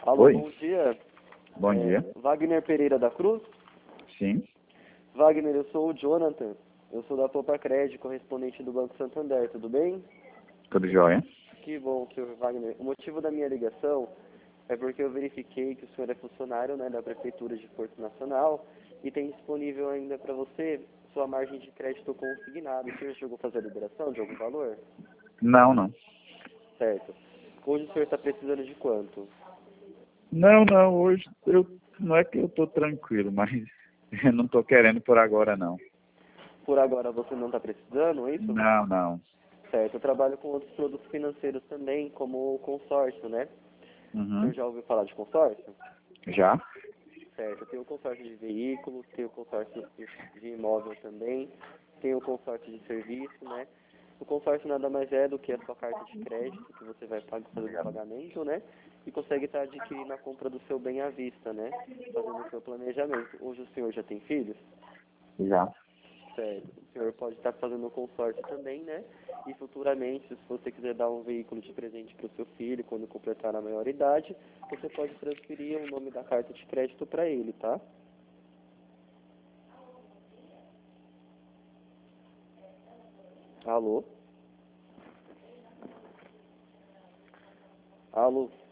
Alô, Oi. bom dia. Bom dia. Wagner Pereira da Cruz? Sim. Wagner, eu sou o Jonathan. Eu sou da Popacred, correspondente do Banco Santander, tudo bem? Tudo jóia? Que bom, senhor Wagner. O motivo da minha ligação é porque eu verifiquei que o senhor é funcionário, né, da Prefeitura de Porto Nacional e tem disponível ainda para você sua margem de crédito consignada. O senhor chegou a fazer a liberação de algum valor? Não. Certo. Hoje o senhor está precisando de quanto? Não, hoje não é que eu estou tranquilo, mas eu não estou querendo por agora não. Por agora você não está precisando, é isso? Não. Certo. Eu trabalho com outros produtos financeiros também, como o consórcio, né? O senhor Uhum. já ouviu falar de consórcio? Já? Certo. Eu tenho o consórcio de veículos, tenho o consórcio de imóvel também, tenho o consórcio de serviço, né? O consórcio nada mais é do que a sua carta de crédito, que você vai fazer o pagamento, né? E consegue estar adquirindo a compra do seu bem à vista, né? Fazendo o seu planejamento. Hoje o senhor já tem filhos? Já. Certo. O senhor pode estar fazendo o consórcio também, né? E futuramente, se você quiser dar um veículo de presente para o seu filho, quando completar a maioridade, você pode transferir o nome da carta de crédito para ele, tá? Alô? Alô?